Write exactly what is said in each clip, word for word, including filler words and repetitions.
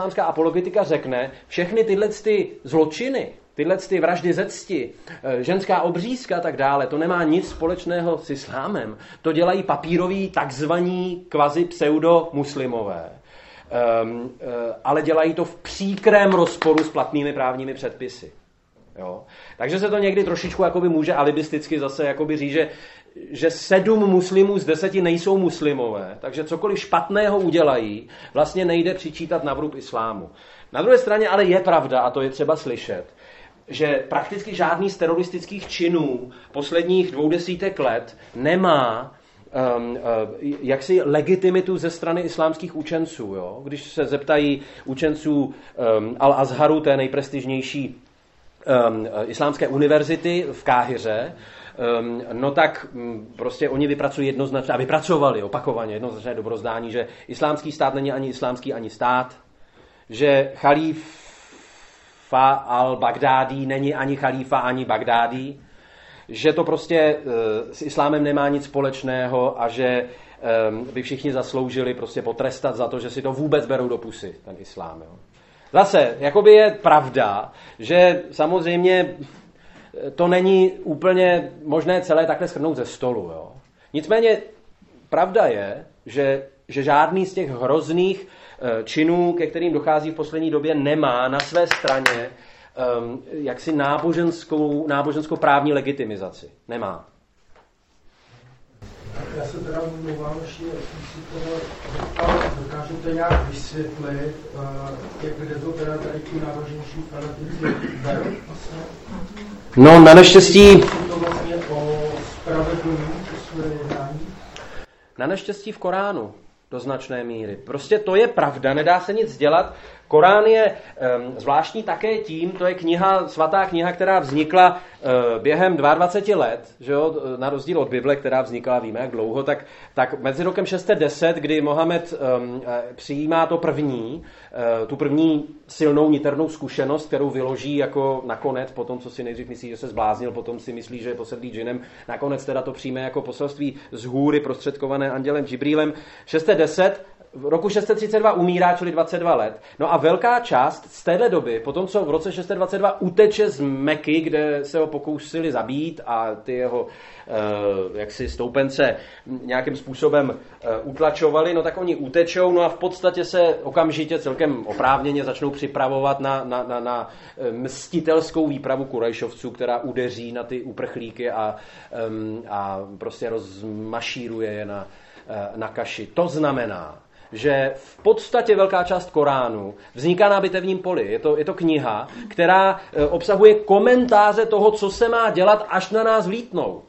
islámská apologetika řekne, všechny tyhle ty zločiny, tyhle ty vraždy ze cti, ženská obřízka a tak dále, to nemá nic společného s islámem. To dělají papíroví takzvaní kvazi pseudo-muslimové. Um, uh, ale dělají to v příkrém rozporu s platnými právními předpisy. Jo? Takže se to někdy trošičku jakoby může alibisticky zase jakoby říct, že, že sedm muslimů z deseti nejsou muslimové, takže cokoliv špatného udělají, vlastně nejde přičítat na vrub islámu. Na druhé straně ale je pravda, a to je třeba slyšet, že prakticky žádný z teroristických činů posledních dvou desítek let nemá Um, uh, jaksi legitimitu ze strany islámských učenců. Jo? Když se zeptají učenců um, Al-Azharu, té nejprestižnější um, islámské univerzity v Káhiře, um, no tak um, prostě oni vypracují jednoznačně, a vypracovali opakovaně jednoznačné dobrozdání, že islámský stát není ani islámský, ani stát, že chalífa al-Baghdádí není ani chalífa, ani Baghdádí, že to prostě s islámem nemá nic společného a že by všichni zasloužili prostě potrestat za to, že si to vůbec berou do pusy, ten islám. Jo. Zase, jakoby je pravda, že samozřejmě to není úplně možné celé takhle shrnout ze stolu. Jo. Nicméně pravda je, že, že žádný z těch hrozných činů, ke kterým dochází v poslední době, nemá na své straně Um, jaksi náboženskou, náboženskou právní legitimizaci. Nemá. Já se teda mluvám ještě, jestli si toho dokážete nějak vysvětlit, jak kde to teda tady ti náboženští fanatici berou vlastně? No, na neštěstí... To vlastně o spravedlivý své jednání? Na neštěstí v Koránu do značné míry. Prostě to je pravda, nedá se nic dělat. Korán je um, zvláštní také tím, to je kniha, svatá kniha, která vznikla uh, během dvacet dva let, že jo, na rozdíl od Bible, která vznikla, víme jak dlouho, tak, tak mezi rokem šest set deset, kdy Mohamed um, přijímá to první, uh, tu první silnou niternou zkušenost, kterou vyloží jako nakonec, po tom, co si nejdřív myslí, že se zbláznil, potom si myslí, že je posedlý džinem, nakonec teda to přijme jako poselství z hůry prostředkované andělem Džibrílem. šest set deset v roku šest set třicet dva umírá, čili dvacet dva let. No a velká část z téhle doby, potom co v roce šest set dvacet dva uteče z Meky, kde se ho pokusili zabít a ty jeho eh, jaksi stoupence nějakým způsobem eh, utlačovali, no tak oni utečou, no a v podstatě se okamžitě celkem oprávněně začnou připravovat na, na, na, na mstitelskou výpravu Kurajšovců, která udeří na ty uprchlíky a, um, a prostě rozmašíruje je na, na kaši. To znamená, že v podstatě velká část Koránu vzniká na bitevním poli. Je to, je to kniha, která obsahuje komentáře toho, co se má dělat, až na nás vlítnou.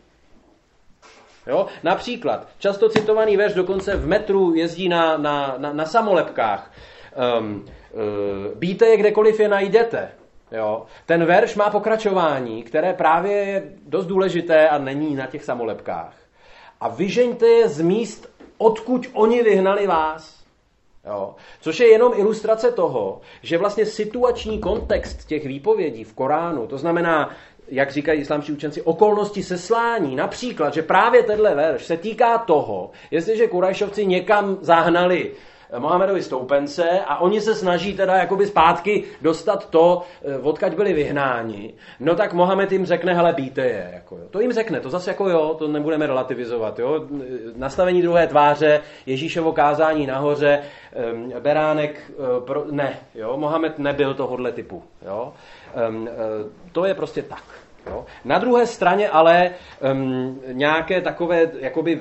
Jo? Například, často citovaný verš dokonce v metru jezdí na, na, na, na samolepkách. Um, uh, Bíte je kdekoliv je najdete. Jo? Ten verš má pokračování, které právě je dost důležité a není na těch samolepkách. A vyžeňte je z míst, odkud oni vyhnali vás. Jo. Což je jenom ilustrace toho, že vlastně situační kontext těch výpovědí v Koránu, to znamená, jak říkají islámští učenci, okolnosti seslání, například, že právě tenhle verš se týká toho, jestliže Kurajšovci někam zahnali Mohamedovi stoupence a oni se snaží teda jakoby zpátky dostat to, odkud byli vyhnáni, no tak Mohamed jim řekne, hele, bíte je. Jako, jo. To jim řekne, to zase jako jo, to nebudeme relativizovat. Jo. Nastavení druhé tváře, Ježíšovo kázání nahoře, beránek, pro, ne, jo. Mohamed nebyl tohodle typu. Jo. To je prostě tak. Jo. Na druhé straně ale um, nějaké takové jakoby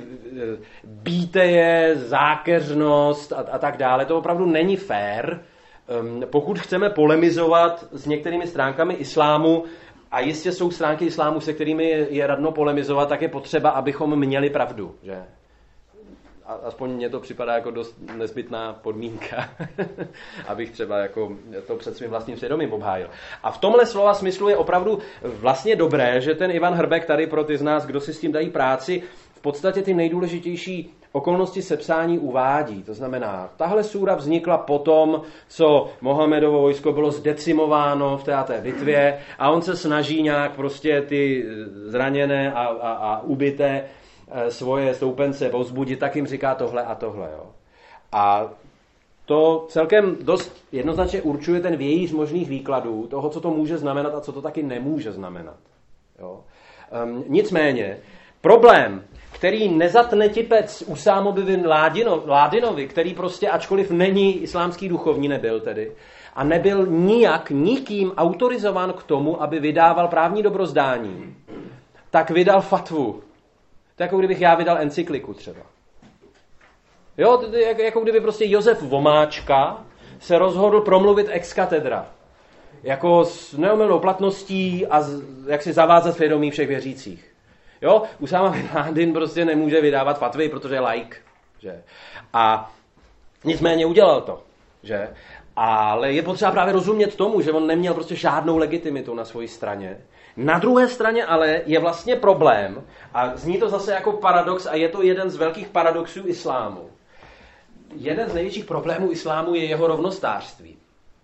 bíteje, zákeřnost a, a tak dále, to opravdu není fér, um, pokud chceme polemizovat s některými stránkami islámu, a jistě jsou stránky islámu, se kterými je, je radno polemizovat, tak je potřeba, abychom měli pravdu, že? Aspoň mně to připadá jako dost nezbytná podmínka, abych třeba jako to před svým vlastním svědomím obhájil. A v tomhle slova smyslu je opravdu vlastně dobré, že ten Ivan Hrbek tady pro ty z nás, kdo si s tím dají práci, v podstatě ty nejdůležitější okolnosti sepsání uvádí. To znamená, tahle súra vznikla potom, co Mohamedovo vojsko bylo zdecimováno v té bitvě a on se snaží nějak prostě ty zraněné a, a, a ubité svoje stoupence povzbudit, tak jim říká tohle a tohle. Jo. A to celkem dost jednoznačně určuje ten vějíř možných výkladů toho, co to může znamenat a co to taky nemůže znamenat. Jo? Um, nicméně, problém, který nezatne tipec Usámovi bin Ládinovi, který prostě, ačkoliv není islámský duchovní, nebyl tedy, a nebyl nijak nikým autorizován k tomu, aby vydával právní dobrozdání, tak vydal fatvu. To jako kdybych já vydal encykliku třeba. Jo, to je jako kdyby prostě Josef Vomáčka se rozhodl promluvit ex cathedra. Jako s neomylnou platností a jak si zavázat svědomí všech věřících. Jo, Usáma bin Ládin prostě nemůže vydávat fatvy, protože je laik. Že? A nicméně udělal to. Že? Ale je potřeba právě rozumět tomu, že on neměl prostě žádnou legitimitu na své straně. Na druhé straně ale je vlastně problém, a zní to zase jako paradox, a je to jeden z velkých paradoxů islámu. Jeden z největších problémů islámu je jeho rovnostářství.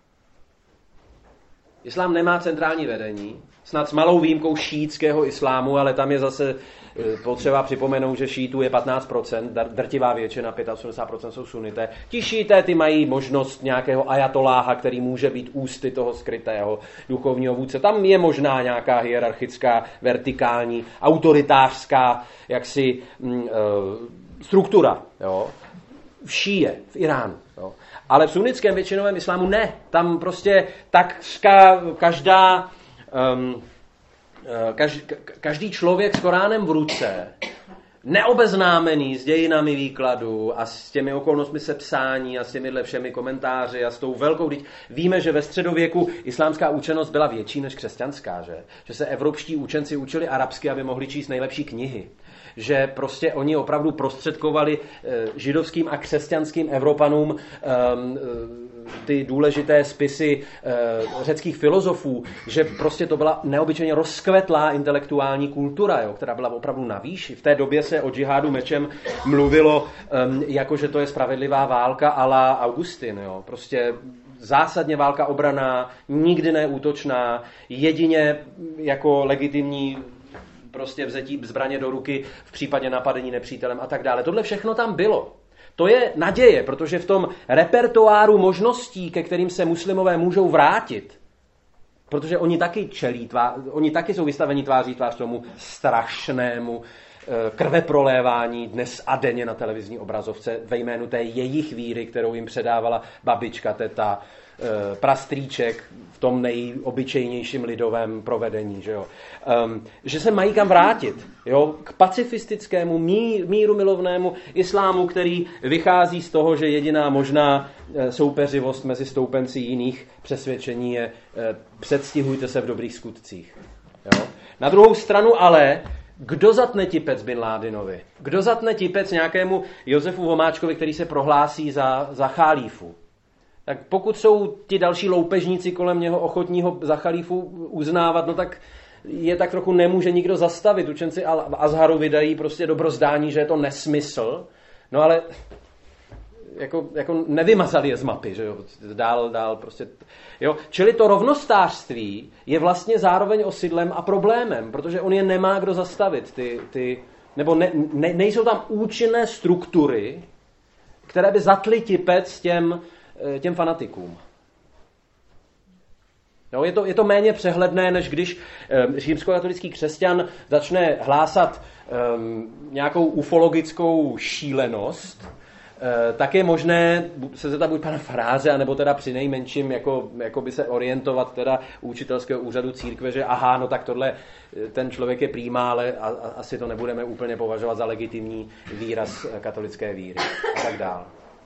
Islám nemá centrální vedení, snad s malou výjimkou šíitského islámu, ale tam je zase potřeba připomenout, že šítů je patnáct procent, drtivá většina, osmdesát pět procent jsou sunité. Ti šíité ty mají možnost nějakého ajatoláha, který může být ústy toho skrytého duchovního vůdce. Tam je možná nějaká hierarchická, vertikální, autoritářská jaksi mm, e, struktura. Jo? V Šíje, v Iránu. Jo? Ale v sunnickém většinovém islámu ne. Tam prostě takřka každá... Um, Každý, každý člověk s Koránem v ruce, neobeznámený s dějinami výkladu a s těmi okolnostmi sepsání a s těmihle všemi komentáři a s tou velkou... Víme, že ve středověku islámská učenost byla větší než křesťanská, že? Že se evropští učenci učili arabsky, aby mohli číst nejlepší knihy. Že prostě oni opravdu prostředkovali židovským a křesťanským Evropanům ty důležité spisy řeckých filozofů, že prostě to byla neobyčejně rozkvetlá intelektuální kultura, jo, která byla opravdu na výši. V té době se o džihádu mečem mluvilo, jako že to je spravedlivá válka a la Augustin. Jo. Prostě zásadně válka obraná, nikdy neútočná, jedině jako legitimní prostě vzetí zbraně do ruky v případě napadení nepřítelem a tak dále. Tohle všechno tam bylo. To je naděje, protože v tom repertoáru možností, ke kterým se muslimové můžou vrátit, protože oni taky čelí, tvá, oni taky jsou vystaveni tváří tvář tomu strašnému krveprolévání dnes a denně na televizní obrazovce ve jménu té jejich víry, kterou jim předávala babička, teta, prastrýček v tom nejobyčejnějším lidovém provedení, že jo. Um, že se mají kam vrátit, jo, k pacifistickému, mír, míru milovnému islámu, který vychází z toho, že jediná možná soupeřivost mezi stoupenci jiných přesvědčení je předstihujte se v dobrých skutcích. Jo. Na druhou stranu ale kdo zatne tipec bin Ládinovi? Kdo zatne tipec nějakému Josefu Vomáčkovi, který se prohlásí za, za chalífu? Tak pokud jsou ti další loupežníci kolem něho ochotní ho za chalífu uznávat, no tak je tak trochu nemůže nikdo zastavit. Učenci Azharu vydají prostě dobrozdání, že je to nesmysl, no ale jako, jako nevymazali je z mapy, že jo, dál, dál prostě, jo. Čili to rovnostářství je vlastně zároveň osidlem a problémem, protože on je nemá kdo zastavit, ty, ty, nebo ne, ne, nejsou tam účinné struktury, které by zatly tipec těm, těm fanatikům. Jo, je, to, je to méně přehledné, než když um, římskokatolický křesťan začne hlásat um, nějakou ufologickou šílenost, tak je možné se zeptat buď pana faráře, anebo teda přinejmenším jako, jako by se orientovat teda u učitelského úřadu církve, že aha, no tak tohle, ten člověk je prýmá, ale a, a, asi to nebudeme úplně považovat za legitimní výraz katolické víry a tak dál.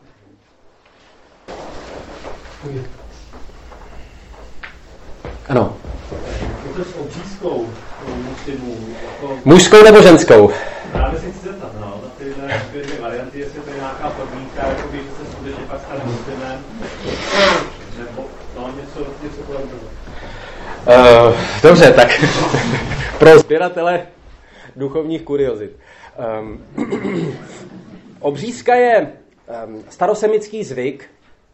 Ano. Je to s obřízkou muslimů? Jako... Mužskou nebo ženskou? Právě se chci zeptat, no, na tyhle dvě varianty, jestli to je nějaká podmínka, jakoby, že se skutečně pak stane muslimem, nebo no, něco, něco kolem toho. Uh, dobře, tak pro sběratele duchovních kuriozit. Um, obřízka je um, starosemický zvyk,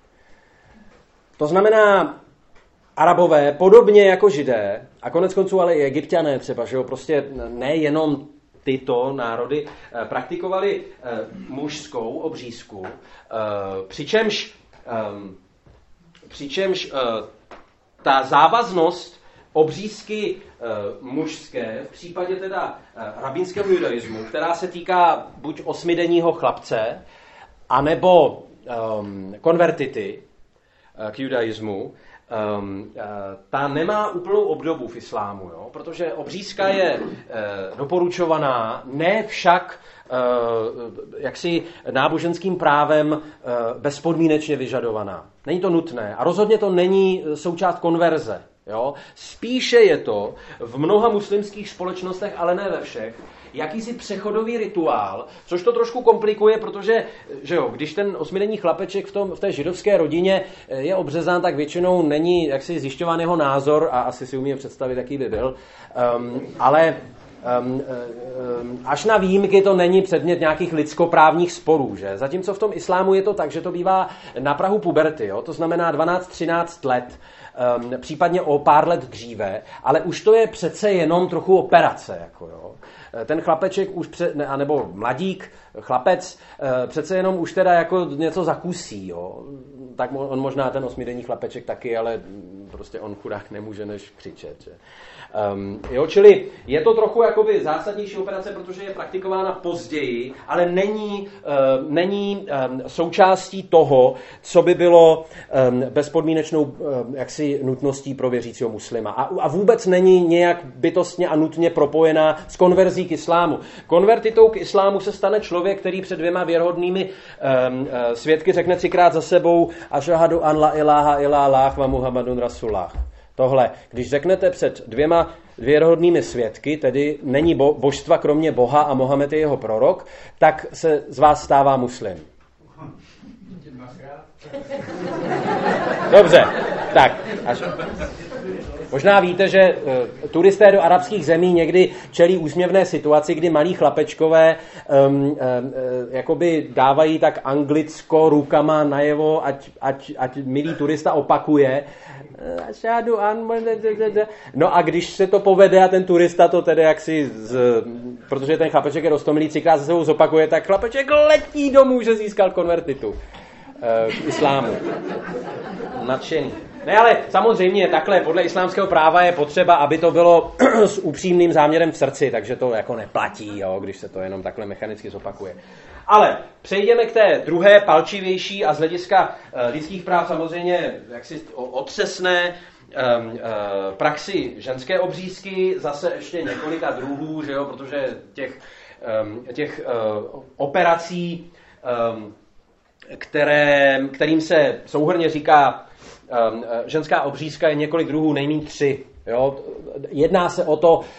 to znamená Arabové, podobně jako Židé, a konec konců ale i Egypťané třeba, že jo, prostě nejenom tyto národy praktikovali mužskou obřízku, přičemž Um, přičemž uh, ta závaznost obřízky uh, mužské v případě teda uh, rabínského judaismu, která se týká buď osmidenního chlapce, anebo um, konvertity uh, k judaismu, Um, uh, ta nemá úplnou obdobu v islámu, jo? Protože obřízka je uh, doporučovaná, ne však uh, jaksi náboženským právem uh, bezpodmínečně vyžadovaná. Není to nutné a rozhodně to není součást konverze. Jo? Spíše je to v mnoha muslimských společnostech, ale ne ve všech, jakýsi přechodový rituál, což to trošku komplikuje, protože že jo, když ten osmidenní chlapeček v, tom, v té židovské rodině je obřezán, tak většinou není jaksi zjišťován jeho názor a asi si umíme představit, jaký by byl. Um, ale um, um, až na výjimky to není předmět nějakých lidskoprávních sporů. Že? Zatímco v tom islámu je to tak, že to bývá na prahu puberty, jo? To znamená dvanáct třináct let, um, případně o pár let dříve, ale už to je přece jenom trochu operace. Jako, jo? Ten chlapeček už, pře, ne, anebo mladík, chlapec, přece jenom už teda jako něco zakusí, jo. Tak on možná ten osmidenní chlapeček taky, ale prostě on chudák nemůže než křičet, že. Um, jo, čili je to trochu jakoby zásadnější operace, protože je praktikována později, ale není, uh, není um, součástí toho, co by bylo um, bezpodmínečnou um, jaksi nutností pro věřícího muslima. A, a vůbec není nějak bytostně a nutně propojená s konverzí k islámu. Konvertitou k islámu se stane člověk, který před dvěma věrhodnými um, uh, svědky řekne třikrát za sebou ašhadu an la ilaha illallah wa muhammadun rasulullah. Tohle, když řeknete před dvěma věrohodnými svědky, tedy není bo, božstva kromě Boha a Mohamed je jeho prorok, tak se z vás stává muslim. Dobře, tak. Až... Možná víte, že uh, turisté do arabských zemí někdy čelí úsměvné situaci, kdy malí chlapečkové um, um, uh, jakoby dávají tak anglicko rukama najevo, ať, ať, ať milý turista opakuje. No a když se to povede a ten turista to tedy jaksi, z, protože ten chlapeček je roztomilý, třikrát se sebou zopakuje, tak chlapeček letí domů, že získal konvertitu uh, k islámu. Nadšený. Ne, ale samozřejmě takhle podle islámského práva je potřeba, aby to bylo s upřímným záměrem v srdci, takže to jako neplatí, jo, když se to jenom takhle mechanicky zopakuje. Ale přejdeme k té druhé, palčivější a z hlediska uh, lidských práv samozřejmě jaksi otřesné um, uh, praxi ženské obřízky, zase ještě několika druhů, že jo, protože těch, um, těch uh, operací, um, které, kterým se souhrnně říká Um, ženská obřízka, je několik druhů, nejméně tři. Jo? Jedná se o to,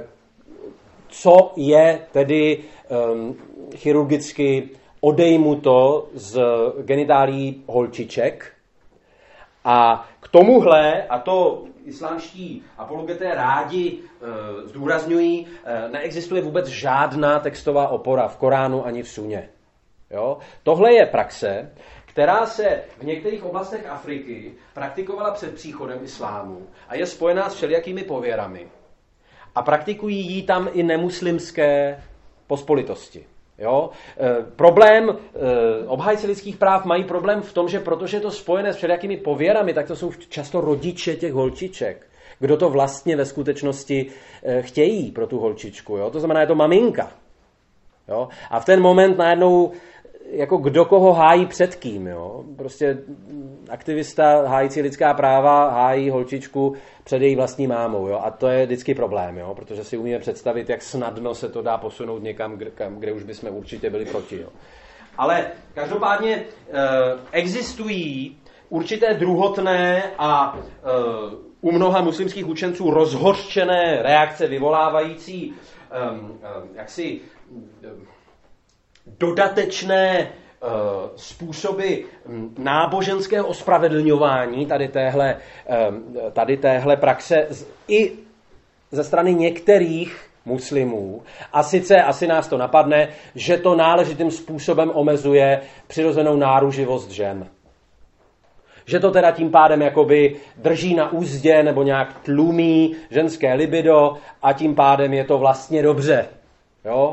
co je tedy um, chirurgicky odejmuto z genitálí holčiček. A k tomuhle, a to islámští apologeté rádi uh, zdůrazňují, uh, neexistuje vůbec žádná textová opora v Koránu ani v Suně. Jo? Tohle je praxe, která se v některých oblastech Afriky praktikovala před příchodem islámu a je spojená s všelijakými pověrami. A praktikují ji tam i nemuslimské pospolitosti. Jo? E, problém, e, obhájci lidských práv mají problém v tom, že protože je to spojené s všelijakými pověrami, tak to jsou často rodiče těch holčiček. Kdo to vlastně ve skutečnosti e, chtějí pro tu holčičku. Jo? To znamená, je to maminka. Jo? A v ten moment najednou jako kdo koho hájí před kým, jo? Prostě aktivista hájící lidská práva hájí holčičku před její vlastní mámou, jo? A to je vždycky problém, jo? Protože si umíme představit, jak snadno se to dá posunout někam, kde, kde už bychom určitě byli proti, jo? Ale každopádně eh, existují určité druhotné a eh, u mnoha muslimských učenců rozhořčené reakce vyvolávající eh, eh, jaksi eh, dodatečné uh, způsoby náboženského ospravedlňování tady téhle, um, tady téhle praxe z, i ze strany některých muslimů. A sice asi nás to napadne, že to náležitým způsobem omezuje přirozenou náruživost žen. Že to teda tím pádem jakoby drží na úzdě nebo nějak tlumí ženské libido a tím pádem je to vlastně dobře. Jo?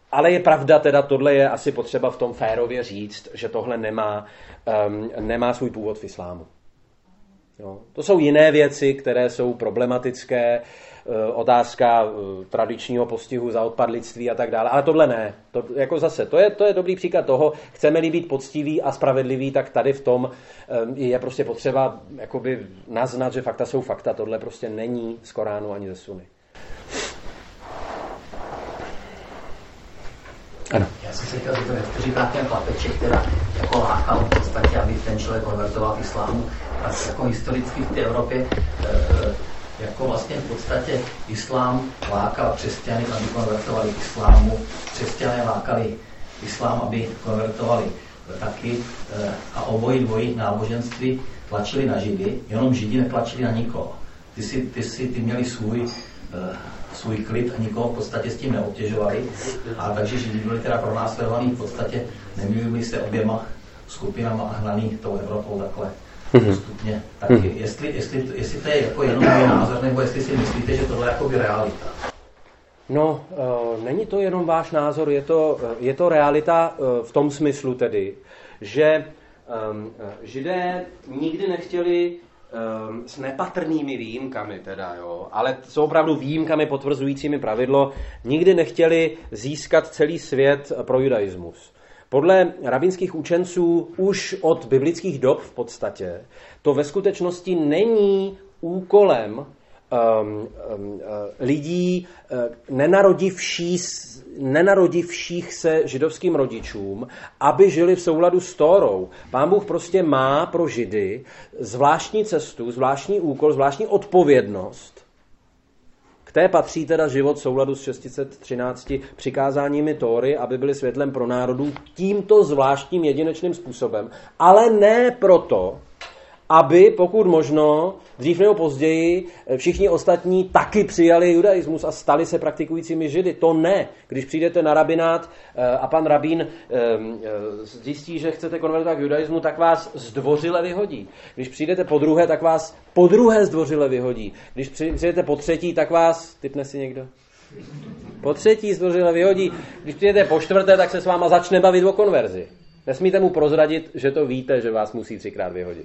ale je pravda, teda tohle je asi potřeba v tom férově říct, že tohle nemá, um, nemá svůj původ v islámu. Jo. To jsou jiné věci, které jsou problematické, otázka tradičního postihu za odpadlictví a tak dále, ale tohle ne. To, jako zase, to je, to je dobrý příklad toho, chceme-li být poctiví a spravedliví, tak tady v tom je prostě potřeba jakoby naznat, že fakta jsou fakta. Tohle prostě není z Koránu ani ze Sunny. Ano. Já jsem si říkal, že to říká ten chlapeček, která jako lákal v podstatě, aby ten člověk konvertoval v islámu. A jako historicky v té Evropě jako vlastně v podstatě islám lákal křesťany, aby konvertovali k islámu, křesťané lákali islám, aby konvertovali taky a obojí dvojí náboženství tlačili na Židy, jenom Židi netlačili na nikoho. Ty si, ty si ty měli svůj, svůj klid a nikoho v podstatě s tím neobtěžovali, a takže Židi byli teda pronásledovaní, v podstatě nemýlili se oběma skupinama a hnaný tou Evropou takhle. Postupně. Tak mm-hmm. jestli, jestli, jestli to je jako jenom můj názor, nebo jestli si myslíte, že tohle je jakoby realita? No, uh, není to jenom váš názor, je to, uh, je to realita uh, v tom smyslu tedy, že um, Židé nikdy nechtěli um, s nepatrnými výjimkami teda, jo, ale jsou opravdu výjimkami potvrzujícími pravidlo, nikdy nechtěli získat celý svět pro judaismus. Podle rabínských učenců už od biblických dob v podstatě to ve skutečnosti není úkolem um, um, lidí uh, nenarodivší, nenarodivších se židovským rodičům, aby žili v souladu s Tórou. Pán Bůh prostě má pro Židy zvláštní cestu, zvláštní úkol, zvláštní odpovědnost. K té patří teda život v souladu s šest set třinácti přikázáními Tóry, aby byli světlem pro národů tímto zvláštním jedinečným způsobem. Ale ne proto, aby pokud možno, dřív nebo později, všichni ostatní taky přijali judaismus a stali se praktikujícími Židy. To ne. Když přijdete na rabinát a pan rabín zjistí, že chcete konvertovat k judaismu, tak vás zdvořile vyhodí. Když přijdete po druhé, tak vás po druhé zdvořile vyhodí. Když přijdete po třetí, tak vás... Tipne si někdo? Po třetí zdvořile vyhodí. Když přijdete po čtvrté, tak se s váma začne bavit o konverzi. Nesmíte mu prozradit, že to víte, že vás musí třikrát vyhodit.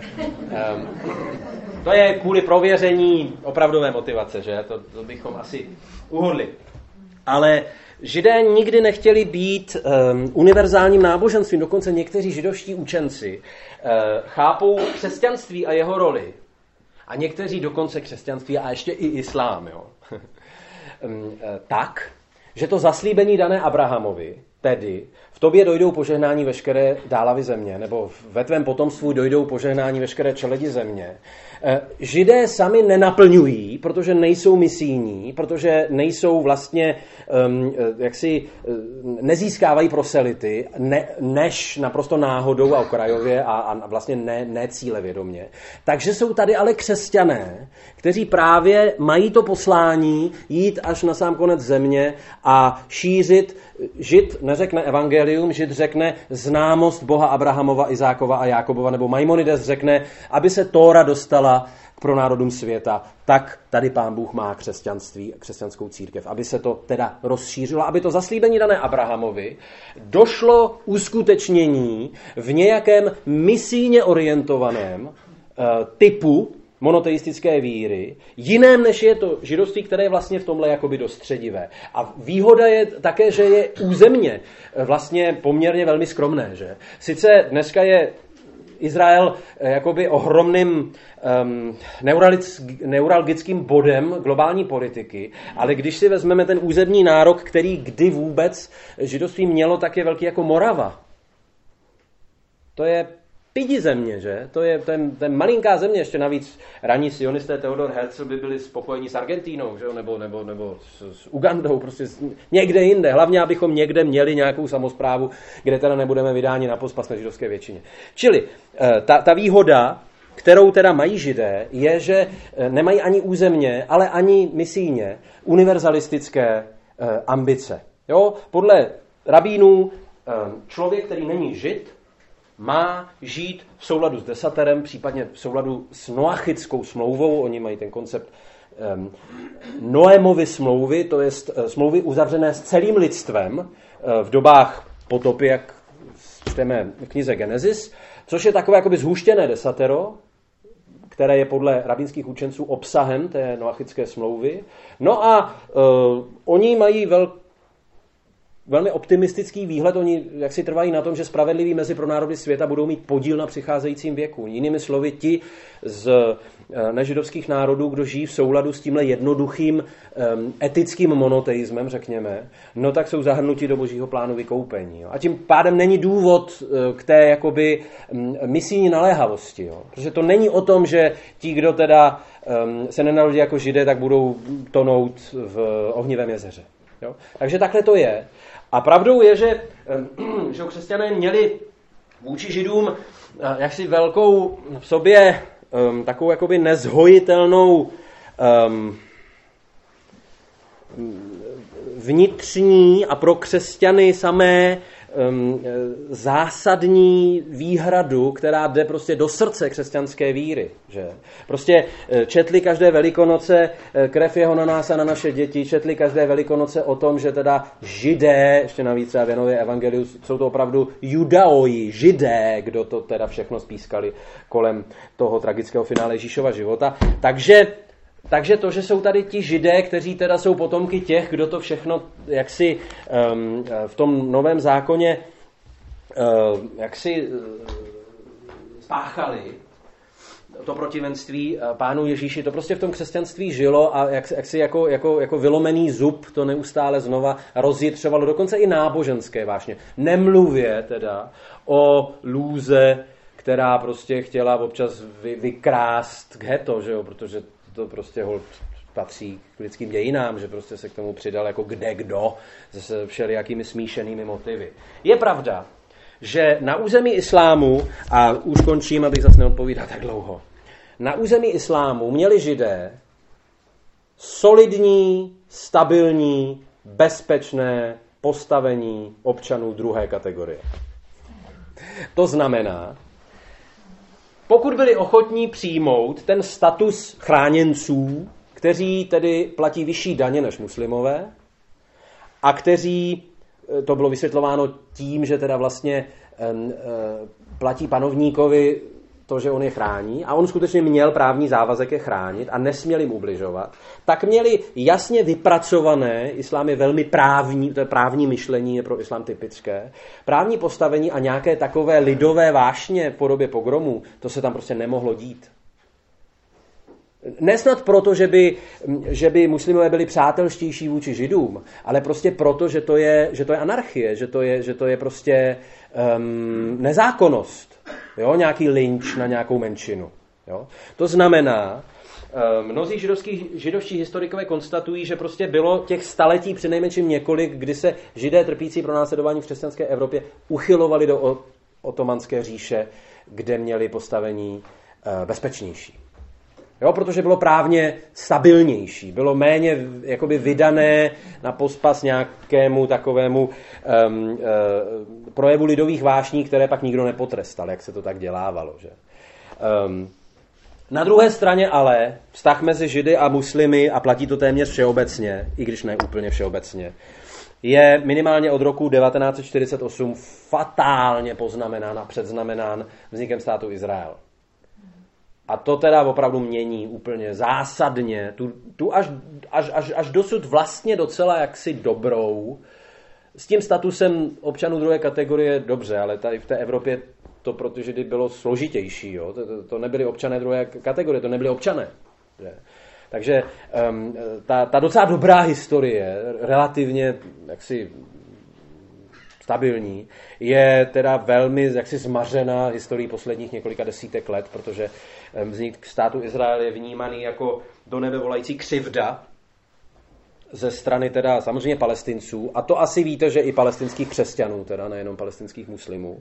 Um, to je kvůli prověření opravdové motivace, že? To, to bychom asi uhodli. Ale Židé nikdy nechtěli být um, univerzálním náboženstvím, dokonce někteří židovští učenci uh, chápou křesťanství a jeho roli. A někteří dokonce křesťanství a ještě i islám, jo? um, uh, tak, že to zaslíbení dané Abrahamovi, tedy v tobě dojdou požehnání veškeré dálavy země, nebo ve tvém potomstvu dojdou požehnání veškeré čeledi země. Židé sami nenaplňují, protože nejsou misijní, protože nejsou vlastně, um, jaksi nezískávají proselity, ne, než naprosto náhodou a okrajově a, a vlastně ne, ne cílevědomě. Takže jsou tady ale křesťané, kteří právě mají to poslání jít až na sám konec země a šířit. Žid neřekne evangelium, Žid řekne známost Boha Abrahamova, Izákova a Jákobova, nebo Maimonides řekne, aby se Tóra dostala k pronárodům světa, tak tady Pán Bůh má křesťanství, křesťanskou církev, aby se to teda rozšířilo, aby to zaslíbení dané Abrahamovi došlo uskutečnění v nějakém misijně orientovaném uh, typu monoteistické víry, jiném než je to židovství, které je vlastně v tomhle jakoby dostředivé. A výhoda je také, že je územně vlastně poměrně velmi skromné. Že? Sice dneska je Izrael jakoby ohromným um, neuralgickým bodem globální politiky, ale když si vezmeme ten územní nárok, který kdy vůbec židovství mělo, tak je velký jako Morava. To je pidi země, že? To je, to je, to je malinká země, ještě navíc raní sionisté Theodor Herzl by byli spokojení s Argentínou, že? Nebo, nebo, nebo s, s Ugandou, prostě někde jinde. Hlavně, abychom někde měli nějakou samosprávu, kde teda nebudeme vydáni na pospas na židovské většině. Čili ta, ta výhoda, kterou teda mají Židé, je, že nemají ani územně, ale ani misijně univerzalistické ambice. Jo? Podle rabínů člověk, který není Žid, má žít v souladu s desaterem, případně v souladu s noachickou smlouvou. Oni mají ten koncept um, Noémovy smlouvy, to je smlouvy uzavřené s celým lidstvem uh, v dobách potopy, jak čteme v knize Genesis, což je takové jakoby zhuštěné desatero, které je podle rabínských učenců obsahem té noachické smlouvy. No a uh, oni mají vel, velmi optimistický výhled, oni jak si trvají na tom, že spravedliví mezi pro národy světa budou mít podíl na přicházejícím věku. Jinými slovy, ti z uh, nežidovských národů, kdo žijí v souladu s tímhle jednoduchým um, etickým monoteismem, řekněme, no tak jsou zahrnuti do božího plánu vykoupení. Jo. A tím pádem není důvod uh, k té jakoby um, misijní naléhavosti. Jo. Protože to není o tom, že ti, kdo teda um, se nenarodí jako židé, tak budou tonout v ohnivém jezeře. Jo. Takže takhle to je. A pravdou je, že, um, že křesťané měli vůči židům uh, jaksi velkou v sobě um, takovou jakoby nezhojitelnou um, vnitřní a pro křesťany samé um, zásadní výhradu, která jde prostě do srdce křesťanské víry. Že? Prostě četli každé Velikonoce krev jeho na nás a na naše děti, četli každé Velikonoce o tom, že teda židé, ještě navíc třeba v Janově evangeliu, jsou to opravdu judaoji, židé, kdo to teda všechno spískali kolem toho tragického finále Ježíšova života. Takže Takže to, že jsou tady ti židé, kteří teda jsou potomky těch, kdo to všechno jaksi um, v tom novém zákoně uh, jaksi uh, spáchali, to protivenství pánu Ježíši, to prostě v tom křesťanství žilo a jak, jaksi jako, jako, jako vylomený zub to neustále znova rozjitřovalo, dokonce i náboženské vášně. Nemluvě teda o lůze, která prostě chtěla občas vy, vykrást ghetto, že jo, protože to prostě holt patří k lidským dějinám, že prostě se k tomu přidal jako kde kdo, se všelijakými smíšenými motivy. Je pravda, že na území islámu, a už končím, abych zase neodpovídal tak dlouho, na území islámu měli židé solidní, stabilní, bezpečné postavení občanů druhé kategorie. To znamená, pokud byli ochotní přijmout ten status chráněnců, kteří tedy platí vyšší daně než muslimové a kteří, to bylo vysvětlováno tím, že teda vlastně platí panovníkovi to, že on je chrání a on skutečně měl právní závazek je chránit a nesměl jim ubližovat, tak měli jasně vypracované, islám je velmi právní, to je právní myšlení, je pro islám typické, právní postavení a nějaké takové lidové vášně v podobě pogromů, to se tam prostě nemohlo dít. Nesnad proto, že by, že by muslimové byli přátelštější vůči židům, ale prostě proto, že to je, že to je anarchie, že to je, že to je prostě um, nezákonnost. Jo? Nějaký lynč na nějakou menšinu. Jo? To znamená, um, mnozí židovský, židovští historikové konstatují, že prostě bylo těch staletí přinejmenším několik, kdy se židé trpící pro následování v křesťanské Evropě uchylovali do otomanské říše, kde měli postavení uh, bezpečnější. Jo, protože bylo právně stabilnější, bylo méně jakoby vydané na pospas nějakému takovému um, uh, projevu lidových vášní, které pak nikdo nepotrestal, jak se to tak dělávalo. Že? Um, na druhé straně ale vztah mezi Židy a muslimy, a platí to téměř všeobecně, i když ne úplně všeobecně, je minimálně od roku devatenáct set čtyřicet osm fatálně poznamenán a předznamenán vznikem státu Izrael. A to teda opravdu mění úplně zásadně tu, tu až, až, až, až dosud vlastně docela jaksi dobrou. S tím statusem občanů druhé kategorie dobře, ale tady v té Evropě to pro ty Židy bylo složitější. Jo? To, to, to nebyly občané druhé kategorie, to nebyli občané. Že? Takže um, ta, ta docela dobrá historie, relativně jaksi stabilní, je teda velmi jaksi zmařená historií posledních několika desítek let, protože vznik státu Izrael je vnímaný jako do nebe volající křivda ze strany teda samozřejmě Palestinců, a to asi víte, že i palestinských křesťanů, teda nejenom palestinských muslimů.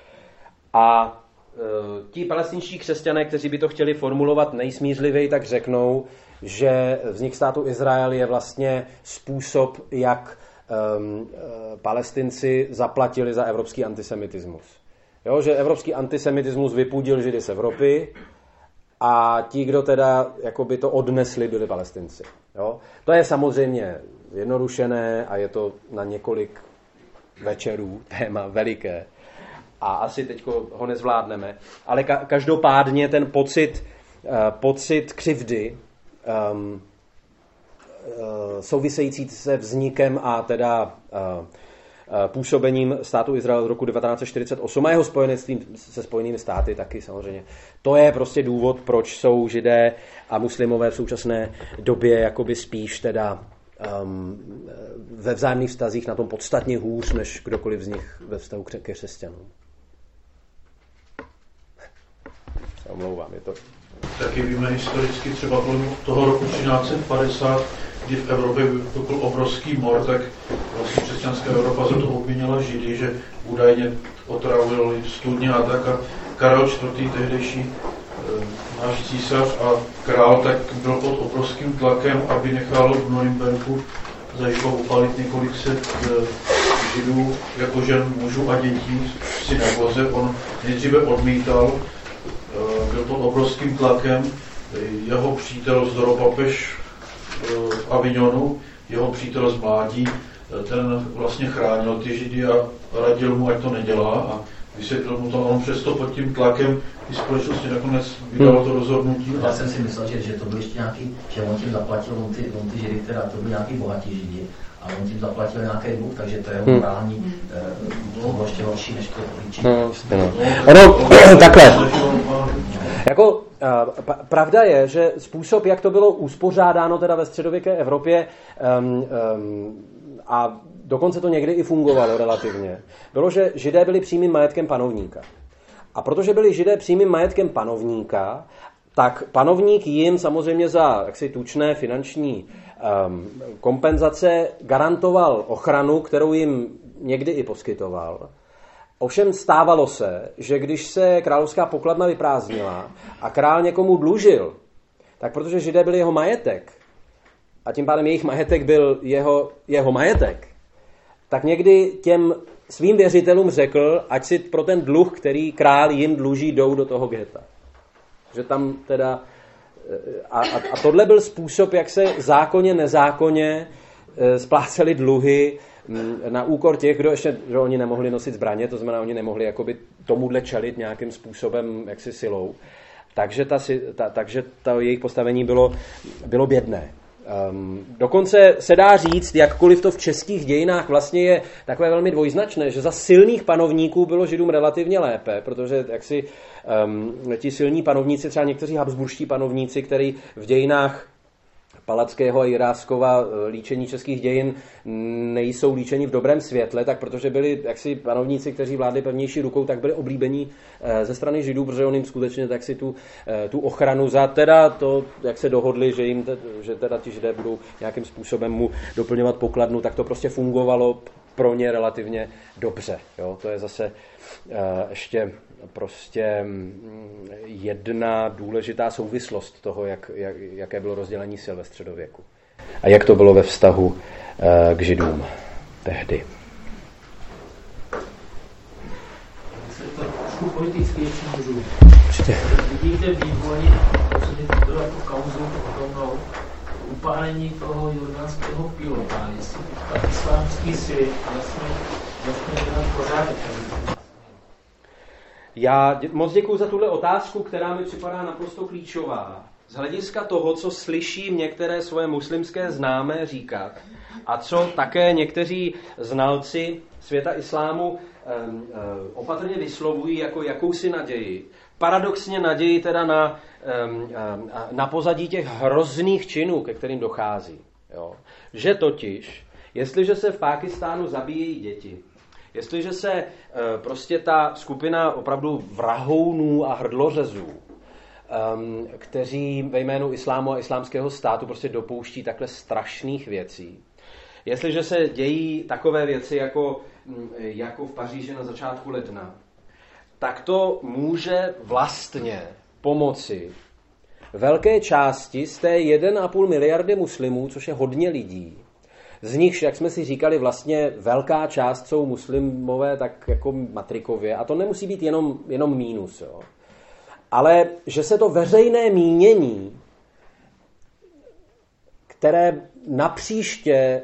A e, ti palestinští křesťané, kteří by to chtěli formulovat nejsmířlivěji, tak řeknou, že vznik státu Izrael je vlastně způsob, jak Um, Palestinci zaplatili za evropský antisemitismus. Jo, že evropský antisemitismus vypudil Židy z Evropy a ti, kdo teda jakoby to odnesli, byli Palestinci. Jo? To je samozřejmě jednodušené a je to na několik večerů téma veliké a asi teď ho nezvládneme. Ale ka- každopádně ten pocit, uh, pocit křivdy um, uh, související se vznikem a teda uh, působením státu Izrael z roku devatenáct set čtyřicet osm a jeho spojenectvím se Spojenými státy taky samozřejmě. To je prostě důvod, proč jsou Židé a muslimové v současné době jakoby spíš teda um, ve vzájemných vztazích na tom podstatně hůř, než kdokoliv z nich ve vztahu ke křesťanům. Se omlouvám, je to... Taky víme historicky třeba kolem toho roku třináct set padesát, kdy v Evropě vypukl obrovský mor, tak vlastně křesťanská Evropa za to obvinila Židy, že údajně otravili studně a tak. A Karel čtvrtý, tehdejší e, náš císař a král, tak byl pod obrovským tlakem, aby nechal v Norimberku zaživo upalit několik set e, Židů, jako žen, mužů a dětí v synagoze. On nejdříve odmítal, e, byl pod obrovským tlakem. Jeho přítel Zdoropapež v Avignonu, jeho přítel z mládí, ten vlastně chránil ty Židy a radil mu, ať to nedělá a vysvětlil mu to, on přesto pod tím tlakem ty společnosti nakonec vydal to rozhodnutí. Já jsem si myslel, že, že to byl ještě nějaký, že on tím zaplatil on ty, on ty Židy, která to byly nějaký bohatí Židi, a on tím zaplatil nějaký dluh, takže to je hmm. morální, to bylo ještě horší než to líčí. No, no. Ono, takhle. Jako, pravda je, že způsob, jak to bylo uspořádáno teda ve středověké Evropě um, um, a dokonce to někdy i fungovalo relativně, bylo, že Židé byli přímým majetkem panovníka. A protože byli Židé přímým majetkem panovníka, tak panovník jim samozřejmě za jaksi tučné finanční um, kompenzace garantoval ochranu, kterou jim někdy i poskytoval. Ovšem stávalo se, že když se královská pokladna vyprázdnila a král někomu dlužil, tak protože Židé byli jeho majetek a tím pádem jejich majetek byl jeho, jeho majetek, tak někdy těm svým věřitelům řekl, ať si pro ten dluh, který král jim dluží, jdou do toho geta. Že tam teda... A, a, a tohle byl způsob, jak se zákonně, nezákonně splácely dluhy na úkor těch, kdo ještě, že oni nemohli nosit zbraně, to znamená, oni nemohli jakoby tomuhle čelit nějakým způsobem, jaksi silou. Takže, ta, ta, takže to jejich postavení bylo, bylo bědné. Um, dokonce se dá říct, jakkoliv to v českých dějinách vlastně je takové velmi dvojznačné, že za silných panovníků bylo Židům relativně lépe, protože jaksi um, ti silní panovníci, třeba někteří habsburští panovníci, kteří v dějinách Palackého a Jiráskova líčení českých dějin nejsou líčení v dobrém světle, tak protože byli jaksi panovníci, kteří vládli pevnější rukou, tak byli oblíbení ze strany Židů, protože on jim skutečně tak si tu, tu ochranu za teda to, jak se dohodli, že jim te, že teda ti Židé budou nějakým způsobem mu doplňovat pokladnu, tak to prostě fungovalo pro ně relativně dobře. Jo? To je zase uh, ještě prostě jedna důležitá souvislost toho, jak, jak, jaké bylo rozdělení sil ve středověku. A jak to bylo ve vztahu uh, k Židům tehdy. Se to trošku politicky ještě můžu. Vidíte vývoj, co bylo jako kauzu rovnou upálení toho jordánského pilota, jestli tak islámský svět vlastně vlastně dělat pořádek. Já moc děkuji za tuhle otázku, která mi připadá naprosto klíčová. Z hlediska toho, co slyším některé svoje muslimské známé říkat a co také někteří znalci světa islámu um, um, opatrně vyslovují jako jakousi naději. Paradoxně naději teda na, um, um, na pozadí těch hrozných činů, ke kterým dochází. Jo. Že totiž, jestliže se v Pákistánu zabíjejí děti, jestliže se e, prostě ta skupina opravdu vrahounů a hrdlořezů, um, kteří ve jménu islámu a islámského státu prostě dopouští takhle strašných věcí, jestliže se dějí takové věci jako, jako v Paříži na začátku ledna, tak to může vlastně pomoci velké části z té jedna a půl miliardy muslimů, což je hodně lidí. Z nich, jak jsme si říkali, vlastně velká část jsou muslimové tak jako matrikově. A to nemusí být jenom, jenom mínus. Jo. ale že se to veřejné mínění, které napříště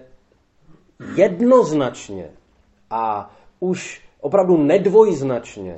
jednoznačně a už opravdu nedvojznačně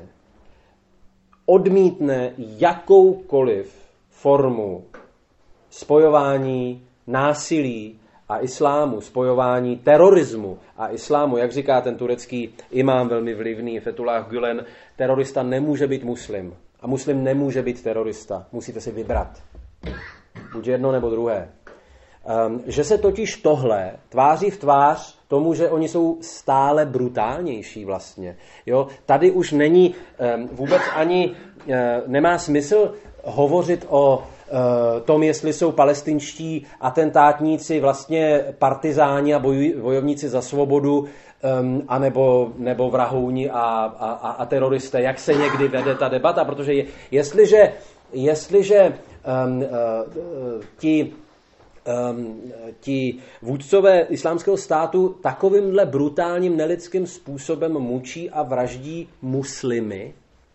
odmítne jakoukoliv formu spojování násilí a islámu, spojování terorismu a islámu. Jak říká ten turecký imám velmi vlivný Fethullah Gülen, terorista nemůže být muslim a muslim nemůže být terorista. Musíte si vybrat. Buď jedno nebo druhé. Um, že se totiž tohle tváří v tvář tomu, že oni jsou stále brutálnější vlastně. Jo? Tady už není um, vůbec ani, uh, nemá smysl hovořit o uh, tom, jestli jsou palestinští atentátníci vlastně partizáni a bojuj, bojovníci za svobodu, um, anebo nebo vrahouni a, a, a teroristé, jak se někdy vede ta debata, protože je, jestliže, jestliže um, uh, uh, ti Um, ti vůdcové islámského státu takovýmhle brutálním nelidským způsobem mučí a vraždí muslimy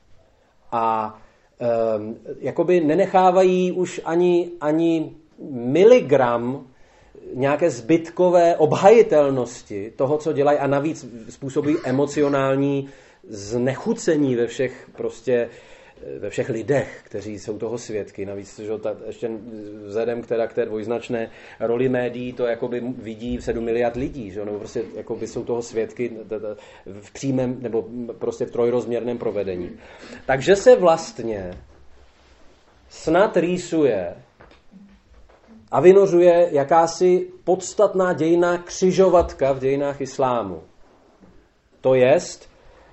a um, jakoby nenechávají už ani, ani miligram nějaké zbytkové obhajitelnosti toho, co dělají, a navíc způsobují emocionální znechucení ve všech prostě ve všech lidech, kteří jsou toho svědky. Navíc, že ta, ještě vzhledem k, teda, k té dvojznačné roli médií, to jakoby vidí sedm miliard lidí, že? Nebo prostě jakoby jsou toho svědky v přímém nebo prostě v trojrozměrném provedení. Takže se vlastně snad rýsuje a vynořuje jakási podstatná dějinná křižovatka v dějinách islámu. To jest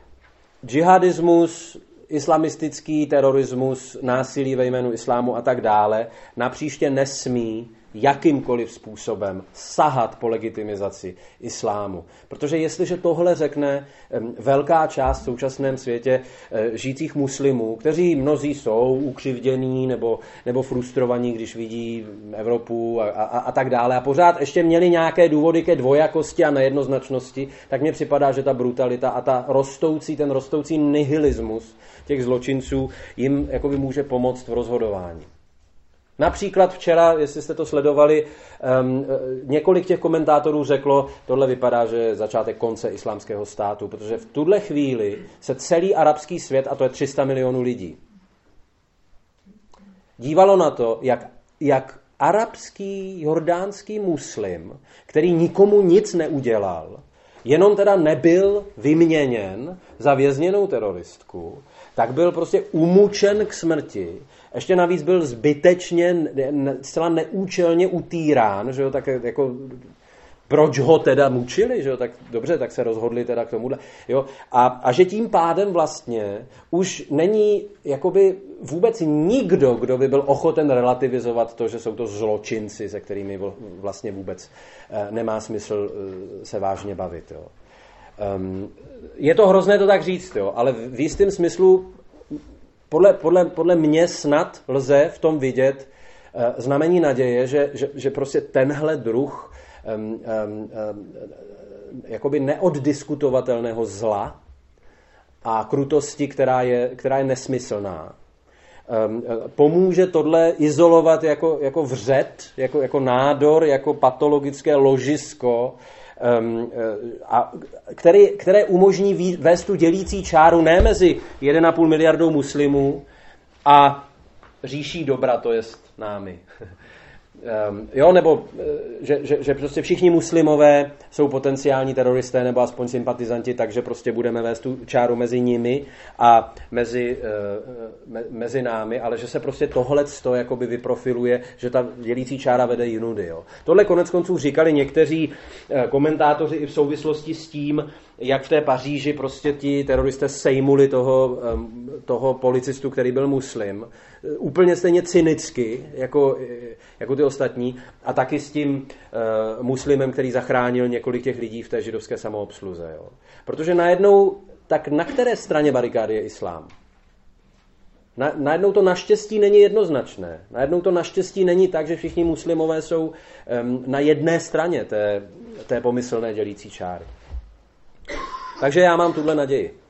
džihadismus, islamistický terorismus, násilí ve jménu islámu a tak dále napříště nesmí jakýmkoliv způsobem sahat po legitimizaci islámu. Protože jestliže tohle řekne velká část v současném světě žijících muslimů, kteří mnozí jsou ukřivdění nebo, nebo frustrovaní, když vidí Evropu a, a, a tak dále, a pořád ještě měli nějaké důvody ke dvojakosti a nejednoznačnosti, tak mně připadá, že ta brutalita a ta rostoucí, ten rostoucí nihilismus těch zločinců jim jakoby může pomoct v rozhodování. Například včera, jestli jste to sledovali, um, několik těch komentátorů řeklo, tohle vypadá, že je začátek konce islámského státu, protože v tuhle chvíli se celý arabský svět, a to je tři sta milionů lidí, dívalo na to, jak, jak arabský, jordánský muslim, který nikomu nic neudělal, jenom teda nebyl vyměněn za vězněnou teroristku, tak byl prostě umučen k smrti. Ještě navíc byl zbytečně, zcela neúčelně utýrán, že jo, tak jako proč ho teda mučili, že jo, tak dobře, tak se rozhodli teda k tomuhle, jo, a, a že tím pádem vlastně už není jakoby vůbec nikdo, kdo by byl ochoten relativizovat to, že jsou to zločinci, se kterými vlastně vůbec nemá smysl se vážně bavit, jo. Um, je to hrozné to tak říct, jo, ale v jistém smyslu podle, podle, podle mě snad lze v tom vidět uh, znamení naděje, že, že, že prostě tenhle druh um, um, um, jakoby neoddiskutovatelného zla a krutosti, která je, která je nesmyslná, um, pomůže tohle izolovat jako, jako vřet, jako, jako nádor, jako patologické ložisko, Um, a který, které umožní vést tu dělící čáru ne mezi jedna celá pět miliardou muslimů a říší dobra, to jest námi. Um, jo, nebo že, že, že prostě všichni muslimové jsou potenciální teroristé nebo aspoň sympatizanti, takže prostě budeme vést tu čáru mezi nimi a mezi, uh, me, mezi námi, ale že se prostě tohleto jakoby vyprofiluje, že ta dělící čára vede jinudy. Jo. Tohle konec konců říkali někteří uh, komentátoři i v souvislosti s tím, jak v té Paříži prostě ti teroristé sejmuli toho, um, toho policistu, který byl muslim, úplně stejně cynicky, jako, jako ty ostatní, a taky s tím uh, muslimem, který zachránil několik těch lidí v té židovské samoobsluze. Jo. Protože najednou, tak na které straně barikády je islám? Na, najednou to naštěstí není jednoznačné. Najednou to naštěstí není tak, že všichni muslimové jsou um, na jedné straně té, té pomyslné dělící čáry. Takže já mám tuhle naději.